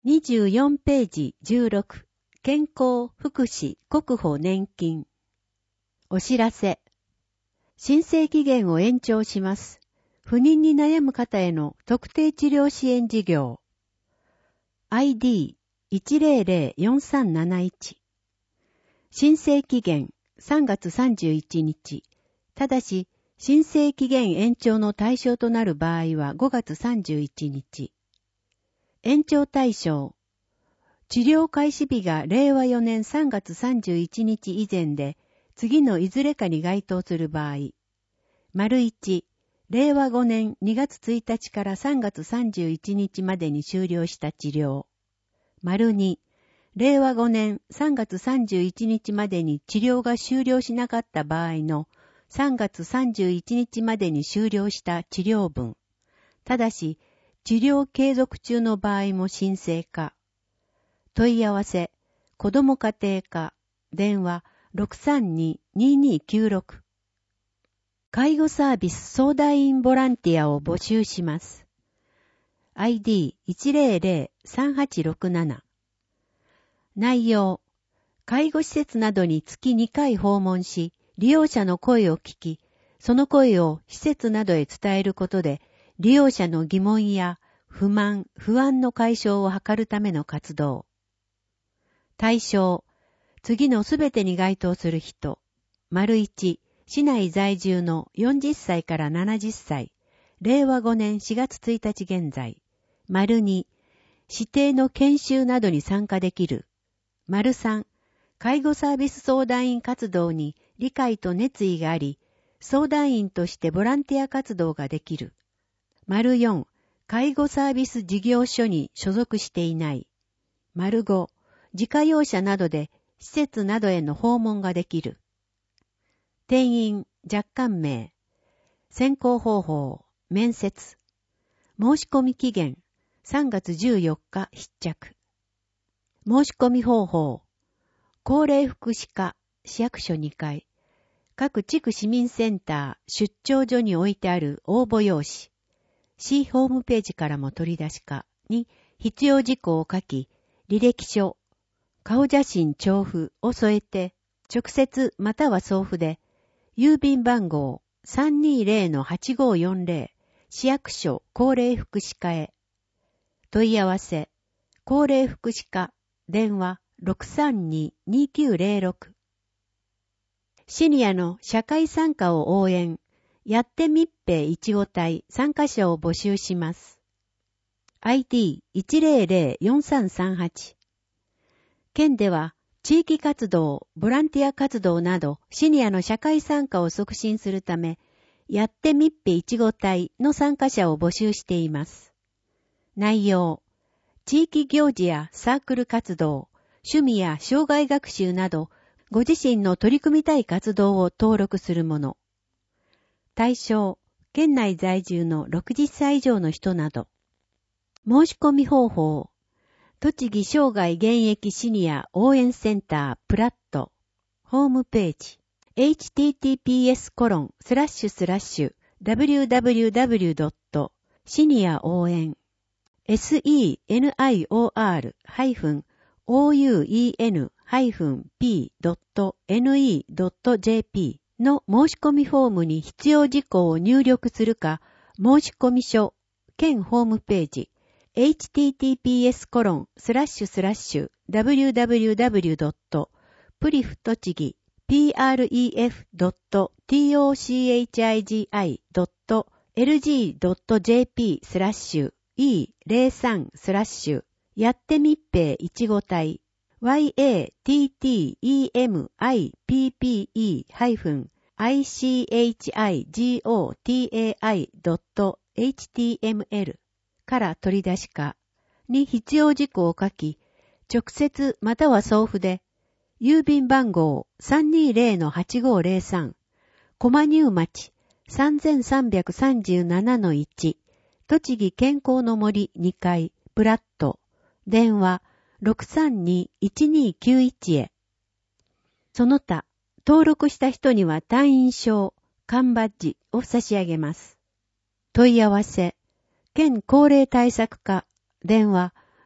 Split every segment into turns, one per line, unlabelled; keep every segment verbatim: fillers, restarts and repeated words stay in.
にじゅうよんページじゅうろく、健康福祉国保年金。お知らせ。申請期限を延長します。不妊に悩む方への特定治療支援事業。アイディーいちゼロゼロよんさんなないち。申請期限さんがつさんじゅういちにち。ただし、申請期限延長の対象となる場合はごがつさんじゅういちにち。延長対象。治療開始日がれいわよねんさんがつさんじゅういちにち以前で、次のいずれかに該当する場合。丸いち、れいわごねんにがつついたちからさんがつさんじゅういちにちまでに終了した治療。丸に、れいわごねんさんがつさんじゅういちにちまでに治療が終了しなかった場合のさんがつさんじゅういちにちまでに終了した治療分。ただし、治療継続中の場合も申請か。問い合わせ、子ども家庭課、電話 ろくさんにーにーにーきゅうろく。介護サービス相談員ボランティアを募集します。アイディーいちゼロゼロさんはちろくなな。内容、介護施設などに月にかい訪問し、利用者の声を聞き、その声を施設などへ伝えることで、利用者の疑問や不満、不安の解消を図るための活動。対象、次のすべてに該当する人。丸いち、市内在住のよんじゅっさいからななじゅっさい、れいわごねんしがつついたち現在。丸に、指定の研修などに参加できる。丸さん、介護サービス相談員活動に理解と熱意があり、相談員としてボランティア活動ができる。丸よん、介護サービス事業所に所属していない。丸ご、自家用車などで施設などへの訪問ができる。定員、若干名。選考方法、面接。申し込み期限、さんがつじゅうよっか必着。申し込み方法、高齢福祉課、市役所にかい、各地区市民センター、出張所に置いてある応募用紙、市ホームページからも取り出しかに必要事項を書き、履歴書、顔写真調布を添えて、直接または送付で、郵便番号 さんにーぜろのはちごーよんぜろ 市役所高齢福祉課へ。問い合わせ、高齢福祉課、電話 ろくさんにーにーきゅうゼロろく。シニアの社会参加を応援、やってみっぺいちご隊参加者を募集します。アイディーいちゼロゼロよんさんさんはち。県では、地域活動、ボランティア活動など、シニアの社会参加を促進するため、やってみっぺいちご隊の参加者を募集しています。内容、地域行事やサークル活動、趣味や障害学習など、ご自身の取り組みたい活動を登録するもの。対象、県内在住のろくじゅっさい以上の人など。申し込み方法、栃木生涯現役シニア応援センタープラット、ホームページ、エイチティーティーピーエスコロンスラッシュスラッシュダブリューダブリューダブリュードットシニア応援 セニオー ハイフン オーユーイーエヌ ハイフン ピー ドット エヌイー ドット ジェーピー の申し込みフォームに必要事項を入力するか、申し込み書、県ホームページ、エイチティーティーピーエスコロンスラッシュスラッシュダブリューダブリューダブリュードットプリフ栃木 ピーアールイーエフ ドット トチギ ドット エルジー ドット ジェーピー スラッシュ イーゼロさん スラッシュやってみっぺいちご隊 ワイエーティーティーイーエムアイピーピーイー ハイフン アイシーエイチアイジーオーティーエーアイ ドット エイチティーエムエル から取り出しかに必要事項を書き、直接または送付で、郵便番号 さんにーぜろのはちごーぜろさん、駒入町 さんさんさんさんななのいち、栃木健康の森にかい、プラット、電話 ろくさんにーいちにーきゅういち へ。その他、登録した人には単員証、缶バッジを差し上げます。問い合わせ、県高齢対策課、電話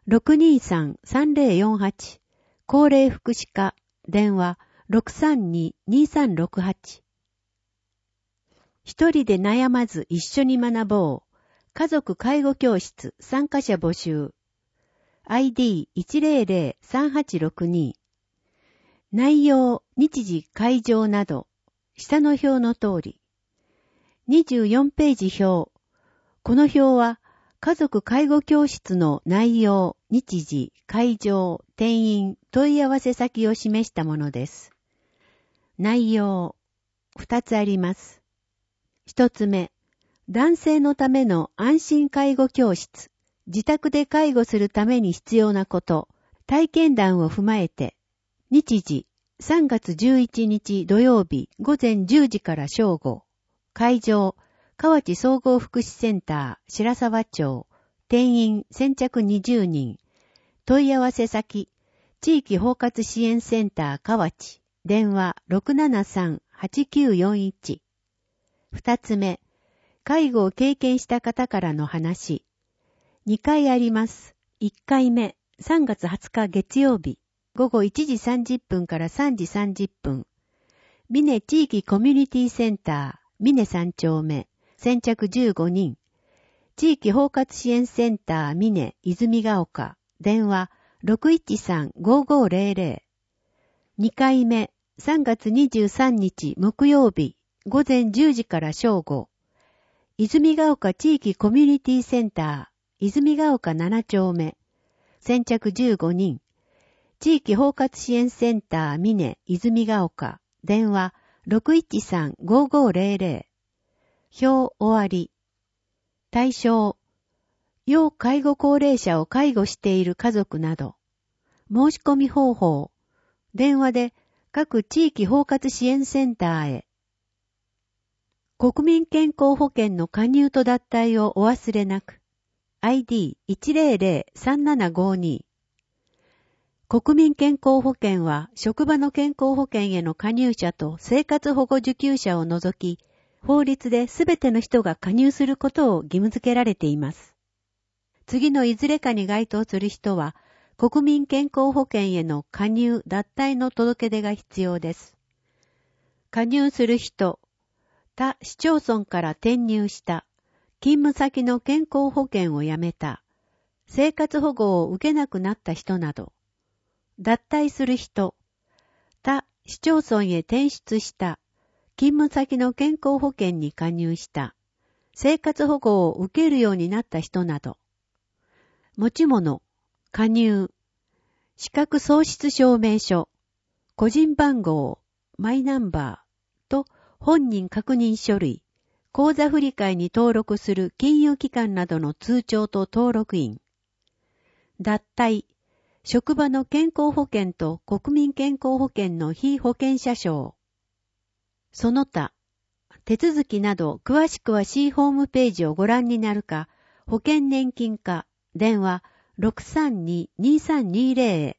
ろくにさん さんぜろよんはち、高齢福祉課、電話 ろくさんに にさんろくはち。一人で悩まず一緒に学ぼう。家族介護教室参加者募集。アイディーいちぜろぜろ さんはちろくに。内容、日時、会場など、下の表の通り。にじゅうよんページ表。この表は、家族介護教室の内容、日時、会場、定員、問い合わせ先を示したものです。内容、二つあります。一つ目、男性のための安心介護教室、自宅で介護するために必要なこと、体験談を踏まえて、日時、さんがつじゅういちにち土曜日午前じゅうじから正午、会場、河内総合福祉センター、白沢町、定員先着にじゅうにん、問い合わせ先、地域包括支援センター河内、電話 ろくななさん はちきゅうよんいち。二つ目、介護を経験した方からの話。にかいあります。いっかいめ、さんがつはつか月曜日、午後いちじさんじゅっぷんからさんじさんじゅっぷん。美祢地域コミュニティセンター、美祢さん丁目、先着じゅうごにん。地域包括支援センター、美祢泉ヶ丘、電話 ろくいちさん ごごぜろぜろ。にかいめ、さんがつにじゅうさんにち木曜日、午前じゅうじから正午。泉ヶ丘地域コミュニティセンター、泉ヶ丘なな丁目、先着じゅうごにん。地域包括支援センター、美祢泉ヶ丘、電話 ろくいちさん ごごぜろぜろ。表終わり。対象、要介護高齢者を介護している家族など。申し込み方法、電話で各地域包括支援センターへ。国民健康保険の加入と脱退をお忘れなく。アイディーいちぜろぜろ さんななごに。国民健康保険は職場の健康保険への加入者と生活保護受給者を除き、法律ですべての人が加入することを義務付けられています。次のいずれかに該当する人は、国民健康保険への加入・脱退の届け出が必要です。加入する人、他市町村から転入した、勤務先の健康保険をやめた、生活保護を受けなくなった人など、脱退する人、他市町村へ転出した、勤務先の健康保険に加入した、生活保護を受けるようになった人など、持ち物、加入、資格喪失証明書、個人番号、マイナンバーと本人確認書類、口座振替に登録する金融機関などの通帳と登録員、脱退、職場の健康保険と国民健康保険の被保険者証、その他、手続きなど詳しくは C ホームページをご覧になるか、保険年金課、電話 ろくさんに にさんにぜろ へ。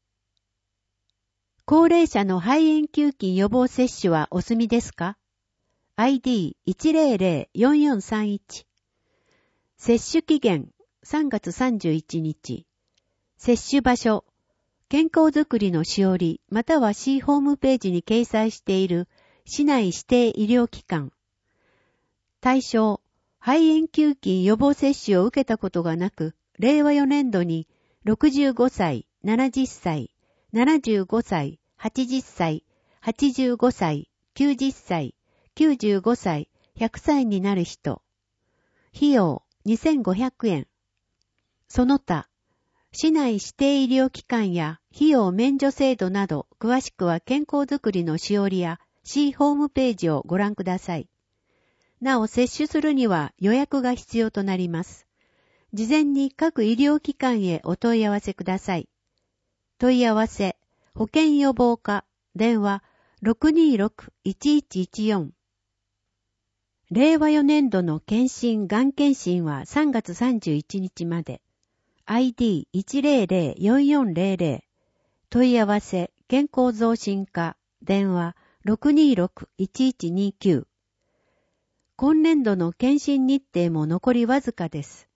高齢者の肺炎球菌予防接種はお済みですか？ アイディーいちぜろぜろ よんよんさんいち。接種期限さんがつさんじゅういちにち。接種場所、健康づくりのしおりまたは C ホームページに掲載している市内指定医療機関。対象、肺炎球菌予防接種を受けたことがなく、れいわよねんどにろくじゅうごさい、ななじゅっさい、ななじゅうごさい、はちじゅっさい、はちじゅうごさい、きゅうじゅっさい、きゅうじゅうごさい、ひゃくさいになる人。費用にせんごひゃくえん。その他、市内指定医療機関や費用免除制度など詳しくは健康づくりのしおりや C ホームページをご覧ください。なお接種するには予約が必要となります。事前に各医療機関へお問い合わせください。問い合わせ、保険予防課、電話 ろくにろく いちいちいちよん。れいわよねんどの検診・がん検診はさんがつさんじゅういちにちまで。アイディーいちぜろぜろ よんよんぜろぜろ。問い合わせ、健康増進課、電話 ろくにろく いちいちにきゅう。今年度の検診日程も残りわずかです。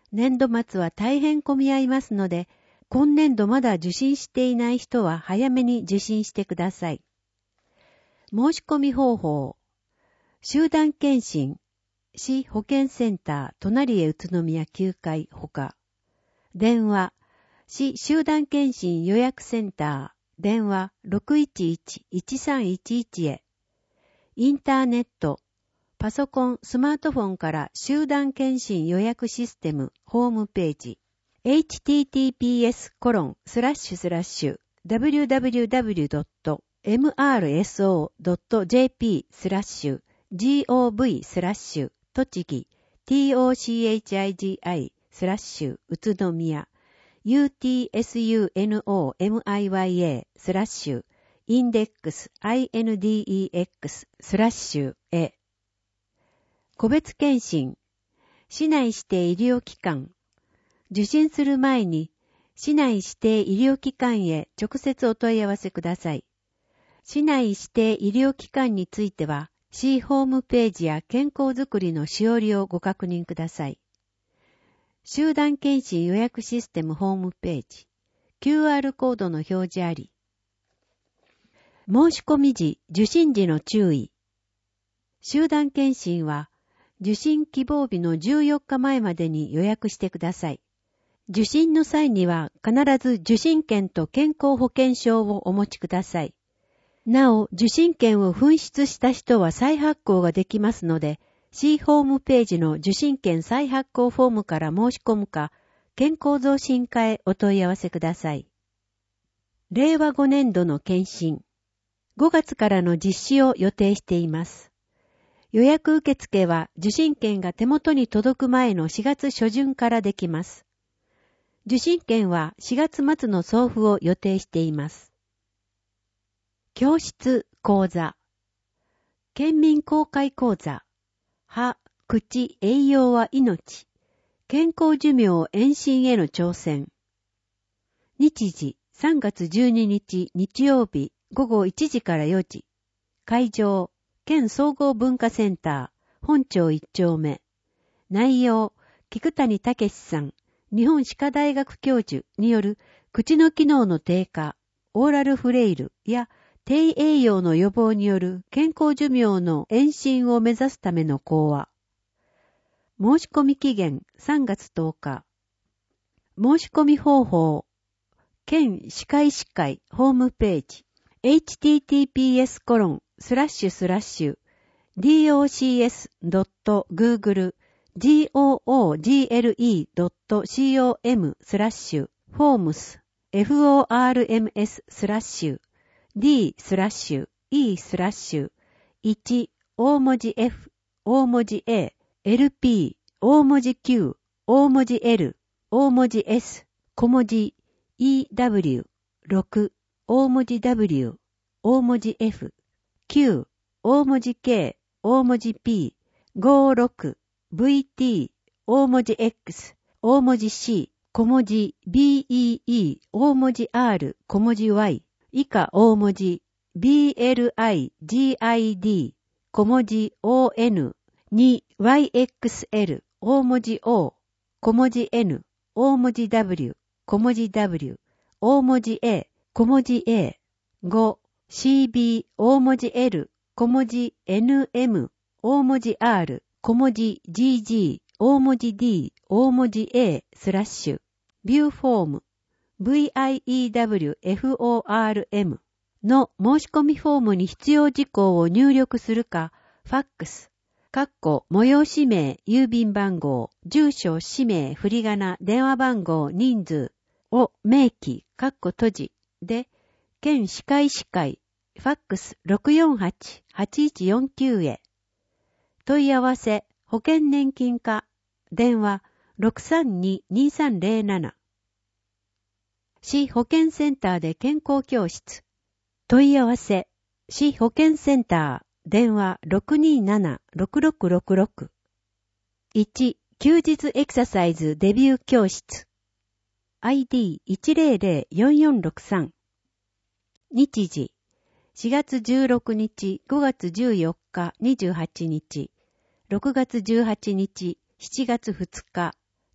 年度末は大変混み合いますので、今年度まだ受診していない人は早めに受診してください。申し込み方法。集団検診、市保健センター隣へ宇都宮きゅうかいほか。電話、市集団検診予約センター、電話 ろくいちいちいちさんいちいち へ。インターネット、パソコン、スマートフォンから集団検診予約システムホームページ エイチティーティーピーエスコロンスラッシュスラッシュダブリューダブリューダブリュードットエムアールエスオードットジェーピースラッシュジーオーブイスラッシュ栃木 トッチギスラッシュ宇都宮 ユーティーエスユーエヌオーエムアイワイエースラッシュインデックス アイエヌディーイーエックス スラッシュへ。個別検診、市内指定医療機関。受診する前に、市内指定医療機関へ直接お問い合わせください。市内指定医療機関については、市ホームページや健康づくりのしおりをご確認ください。集団検診予約システムホームページ、キューアール コードの表示あり。申し込み時、受診時の注意。集団検診は、受診希望日のじゅうよっかまえまでに予約してください。受診の際には必ず受診券と健康保険証をお持ちください。なお、受診券を紛失した人は再発行ができますので、市ホームページの受診券再発行フォームから申し込むか、健康増進課へお問い合わせください。れいわごねんどの検診。ごがつからの実施を予定しています。予約受付は受診券が手元に届く前のしがつしょじゅんからできます。受診券はしがつまつの送付を予定しています。教室講座。県民公開講座。歯、口、栄養は命。健康寿命延伸への挑戦。日時さんがつじゅうににち日曜日ごごいちじからよじ。会場、県総合文化センター、本町いっちょうめ。内容、菊谷武さん、日本歯科大学教授による口の機能の低下、オーラルフレイルや低栄養の予防による健康寿命の延伸を目指すための講話。申し込み期限さんがつとおか。申し込み方法、県歯科医師会ホームページ、エイチティーティーピーエスコロンスラッシュスラッシュ ドックスドットグーグル ゴーグル ドットコム スラッシュフォームス フォームス スラッシュ D スラッシュ E スラッシュいち大文字 F 大文字 A エルピー 大文字 Q 大文字 L 大文字 S 小文字 イーダブリュー ろく大文字 W 大文字 F きゅう大文字 K 大文字 P ごじゅうろく ブイティー 大文字 X 大文字 C 小文字 ビーイーイー 大文字 R 小文字 Y 以下大文字 ビーエルアイジーアイディー 小文字 オーエヌ に ワイエックスエル 大文字 O 小文字 N 大文字 W 小文字 W 大文字 A 小文字 A ご シービー 大文字 L 小文字 エヌエム 大文字 R 小文字 ジージー 大文字 D 大文字 A スラッシュビューフォーム ブイアイイーダブリューエフオーアールエム の申し込みフォームに必要事項を入力するか、ファックス、かっこ催し名、郵便番号、住所、氏名、振り仮名、電話番号、人数を明記、かっこ閉じで、県歯科医師会、ファックス ろくよんはち はちいちよんきゅう へ。問い合わせ、保険年金課、電話 ろくさんに にさんゼロなな。市保健センターで健康教室。問い合わせ、市保健センター、電話 ろくにーなな ろくろくろくろく。いち、休日エクササイズデビュー教室。アイディーいちゼロゼロよんよんろくさん。日時、しがつじゅうろくにち、ごがつじゅうよっか、にじゅうはちにち、ろくがつじゅうはちにち、しちがつふつか、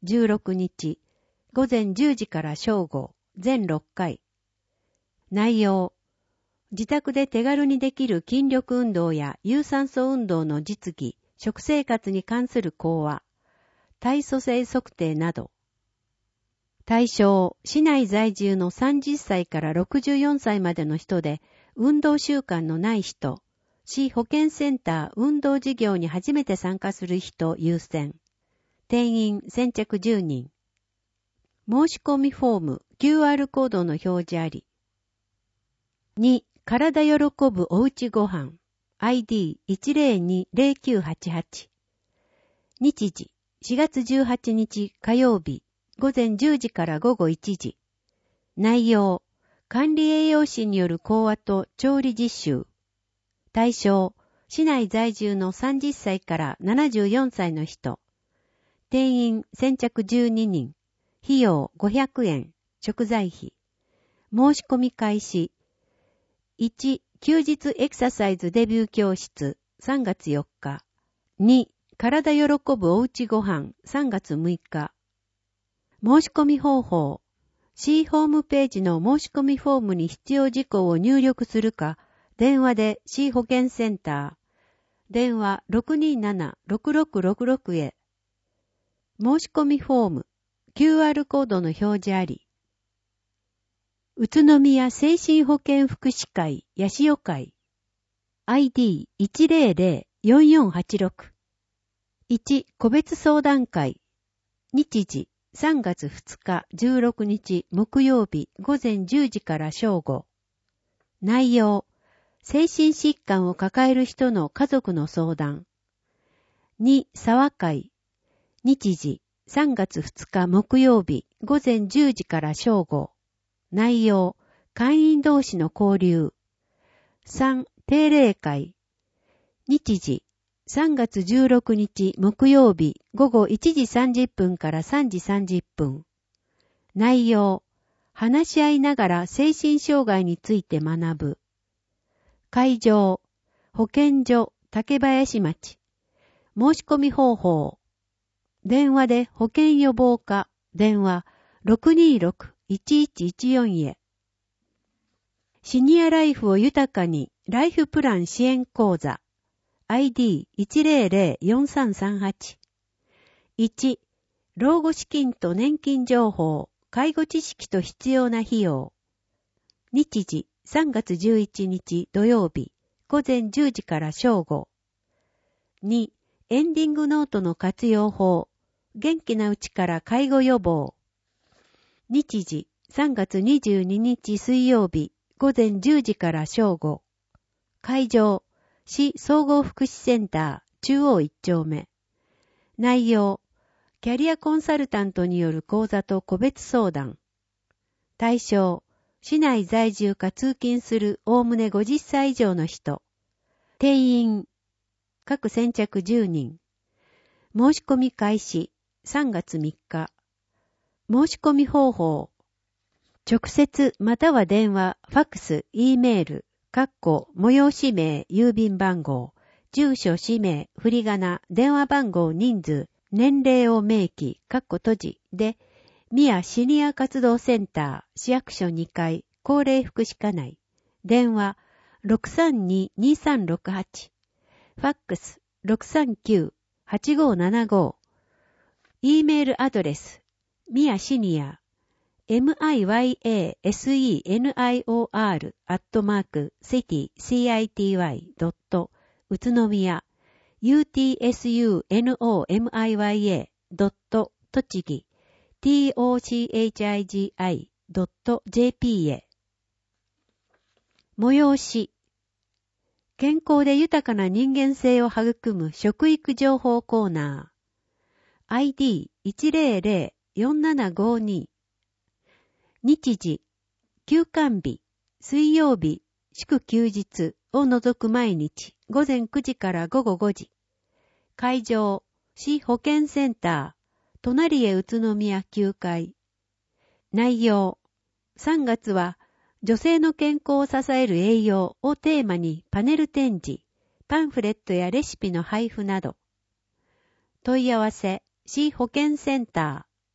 じゅうろくにち、ごぜんじゅうじから正午、全ろっかい。内容、自宅で手軽にできる筋力運動や有酸素運動の実技、食生活に関する講話、体組成測定など。対象、市内在住のさんじゅっさいからろくじゅうよんさいまでの人で、運動習慣のない人、市保健センター運動事業に初めて参加する人優先。定員先着じゅうにん。申し込みフォーム キューアール コードの表示あり。に、体喜ぶおうちごはん アイディーいちゼロにゼロきゅうはちはち。日時しがつじゅうはちにち火曜日ごぜんじゅうじからごごいちじ。内容、管理栄養士による講話と調理実習。対象、市内在住のさんじゅっさいからななじゅうよんさいの人。定員先着じゅうににん。費用ごひゃくえん。食材費。申し込み開始。いち、休日エクササイズデビュー教室さんがつよっか。に、体喜ぶおうちごはんさんがつむいか。申し込み方法。市ホームページの申し込みフォームに必要事項を入力するか、電話で市保健センター。電話 ろくにーなな ろくろくろくろく へ。申し込みフォーム。キューアール コードの表示あり。宇都宮精神保健福祉会八潮会 アイディーいちゼロゼロよんよんはちろく。いち、個別相談会。日時さんがつふつかじゅうろくにち木曜日ごぜんじゅうじから正午。内容、精神疾患を抱える人の家族の相談。に、沢会。日時さんがつふつか木曜日ごぜんじゅうじから正午。内容、会員同士の交流。さん、定例会。日時さんがつじゅうろくにち木曜日ごごいちじさんじゅっぷんからさんじさんじゅっぷん。内容、話し合いながら精神障害について学ぶ。会場、保健所竹林町。申し込み方法。電話で保健予防課、電話 ろくにーろくいちいちいちよん へ。シニアライフを豊かにライフプラン支援講座。アイディーいちゼロゼロよんさんさんはち。いち、老後資金と年金情報、介護知識と必要な費用。日時さんがつじゅういちにち土曜日ごぜんじゅうじから正午。に、エンディングノートの活用法、元気なうちから介護予防。日時さんがつにじゅうににち水曜日ごぜんじゅうじから正午。会場、市総合福祉センター中央一丁目。内容、キャリアコンサルタントによる講座と個別相談。対象、市内在住か通勤するおおむねごじゅっさい以上の人。定員、各先着じゅうにん。申し込み開始さんがつみっか。申し込み方法。直接または電話、ファックス、Eメール、括弧、催し名、郵便番号、住所、氏名、振り仮名、電話番号、人数、年齢を明記、括弧閉じで、宮シニア活動センター、市役所にかい、高齢福祉課内。電話、ろくさんに にさんろくはち。ファックス、ろくさんきゅう はちごななご。E メールアドレス、宮シニア、ミヤセニョー アットマーク シティ シティ ドット 宇都宮 ユーティーエスユーエヌオーエムアイワイエー ドット 栃木 トチギ ドット ジェーピー へ。催し。健康で豊かな人間性を育む食育情報コーナー。アイディーいちゼロゼロよんななごに。日時、休館日、水曜日、祝休日を除く毎日、ごぜんくじからごごごじ。会場、市保健センター、隣へ宇都宮きゅうかい。内容、さんがつは、女性の健康を支える栄養をテーマにパネル展示、パンフレットやレシピの配布など。問い合わせ、市保健センタ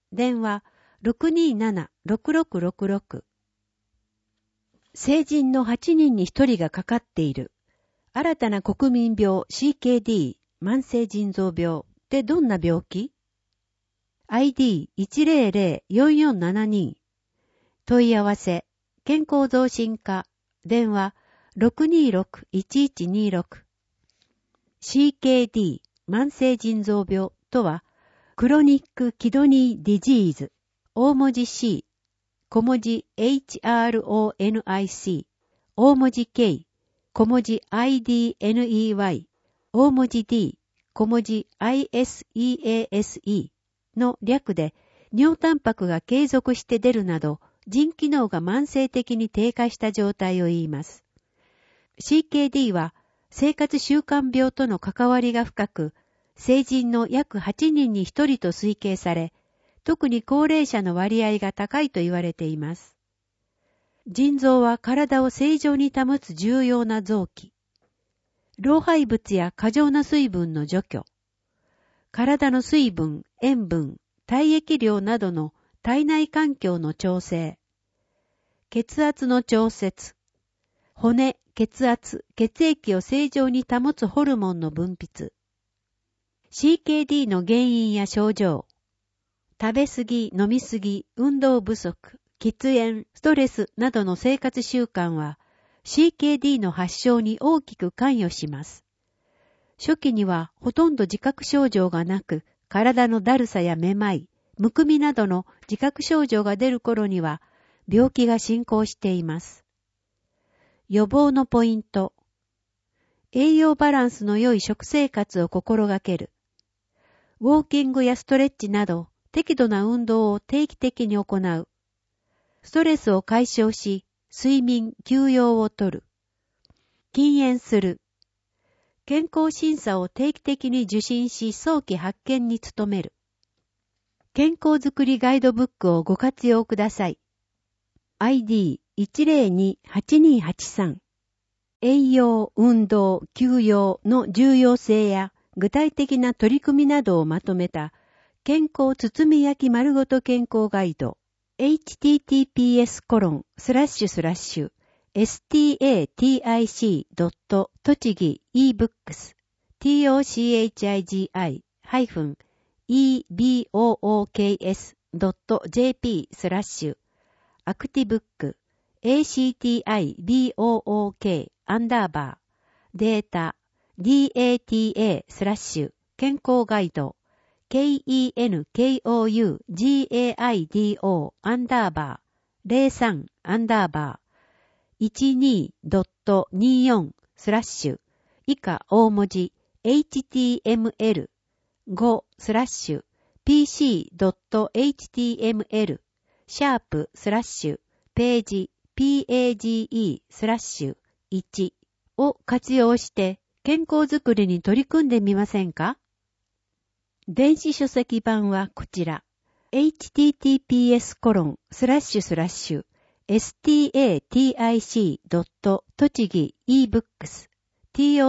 電話 ろくにーなな ろくろくろくろく。成人のはちにんにひとりがかかっている新たな国民病 シーケーディー 慢性腎臓病ってどんな病気？ アイディーいちゼロゼロよんよんななに。問い合わせ健康増進課電話 ろくにーろく いちいちにーろく。 シーケーディー 慢性腎臓病とはクロニックキドニーディジーズ大文字 C 小文字 エイチアールオーエヌアイシー 大文字 K 小文字 アイディーエヌイーワイ 大文字 D 小文字 アイエスイーエーエスイー の略で尿タンパクが継続して出るなど腎機能が慢性的に低下した状態を言います。シーケーディー は生活習慣病との関わりが深く、成人の約はちにんにひとりと推計され、特に高齢者の割合が高いと言われています。腎臓は体を正常に保つ重要な臓器。老廃物や過剰な水分の除去。体の水分、塩分、体液量などの体内環境の調整。血圧の調節。骨、血圧、血液を正常に保つホルモンの分泌。シーケーディー の原因や症状。食べ過ぎ、飲み過ぎ、運動不足、喫煙、ストレスなどの生活習慣は シーケーディー の発症に大きく関与します。初期にはほとんど自覚症状がなく、体のだるさやめまい、むくみなどの自覚症状が出る頃には病気が進行しています。予防のポイント。栄養バランスの良い食生活を心がける。ウォーキングやストレッチなど適度な運動を定期的に行う。ストレスを解消し、睡眠、休養をとる。禁煙する。健康審査を定期的に受診し、早期発見に努める。健康づくりガイドブックをご活用ください。アイディーいちゼロにはちにはちさん。栄養、運動、休養の重要性や具体的な取り組みなどをまとめた健康包み焼き丸ごと健康ガイド エイチティーティーピーエスコロンスラッシュスラッシュエスティーエーティーアイシードットとちぎ イーブックス トチギ イーブックス ドットジェーピー スラッシュアクティブック エーシーティーアイブック アンダーバーデータ ディーエーティーエー スラッシュ健康ガイド ケーイーエヌケーオーユージーエーアイディーオー アンダーバーゼロさんアンダーバーいちにドットにじゅうよんスラッシュ以下大文字 エイチティーエムエルご スラッシュ ピーシードットエイチティーエムエル シャープスラッシュページ ピーエージーイー スラッシュいちを活用して健康づくりに取り組んでみませんか？電子書籍版はこちら エイチティーティーピーエスコロンスラッシュスラッシュエスティーエーティーアイシードットとちぎ イーブックス トチギ イ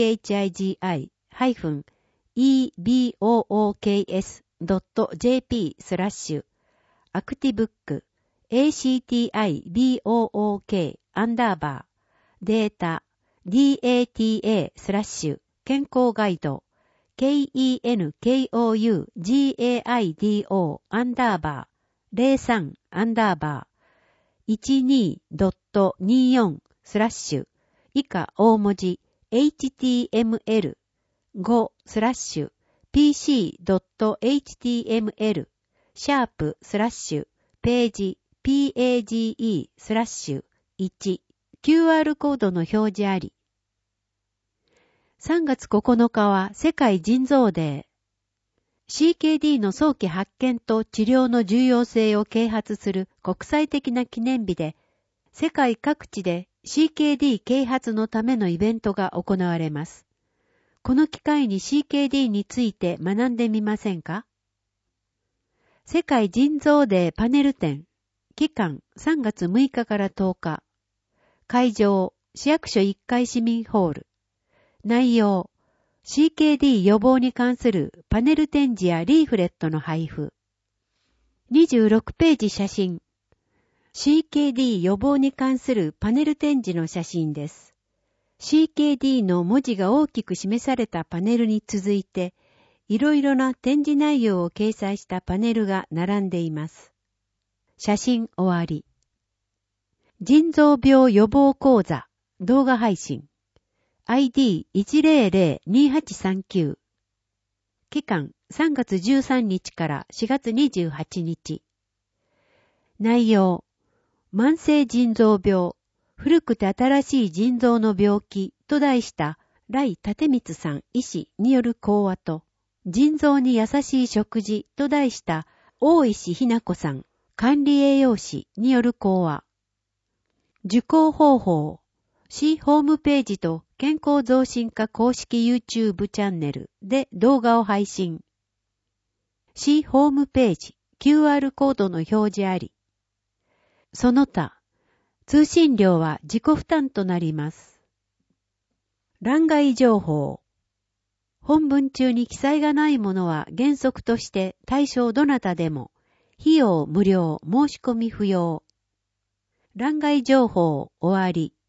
ーブックス ドットジェーピー スラッシュアクティブック エーシーティーアイブック アンダーバーデータ ディーエーティーエー スラッシュ健康ガイド ケーイーエヌケーオーユージーエーアイディーオー アンダーバーゼロさんアンダーバーいちにドットにじゅうよんスラッシュ以下大文字 エイチティーエムエルご スラッシュ ピーシードットエイチティーエムエル シャープスラッシュページ ピーエージーイー スラッシュいち キューアール コードの表示あり。さんがつここのかは世界腎臓デー。シーケーディー の早期発見と治療の重要性を啓発する国際的な記念日で、世界各地で シーケーディー 啓発のためのイベントが行われます。この機会に シーケーディー について学んでみませんか？世界腎臓デーパネル展。期間さんがつむいかからとおか。会場市役所いっかい市民ホール。内容 シーケーディー 予防に関するパネル展示やリーフレットの配布。 にじゅうろくページ写真。シーケーディー 予防に関するパネル展示の写真です。シーケーディー の文字が大きく示されたパネルに続いて、いろいろな展示内容を掲載したパネルが並んでいます。写真終わり。腎臓病予防講座動画配信 アイディーいちゼロゼロにはちさんきゅう 期間さんがつじゅうさんにちからしがつにじゅうはちにち。内容、慢性腎臓病、古くて新しい腎臓の病気と題した来立光さん医師による講話と、腎臓に優しい食事と題した大石ひな子さん管理栄養士による講話。受講方法、市ホームページと健康増進課公式 YouTube チャンネルで動画を配信。市ホームページ キューアール コードの表示あり。その他、通信料は自己負担となります。欄外情報。本文中に記載がないものは原則として対象どなたでも、費用無料、申し込み不要。欄外情報終わり。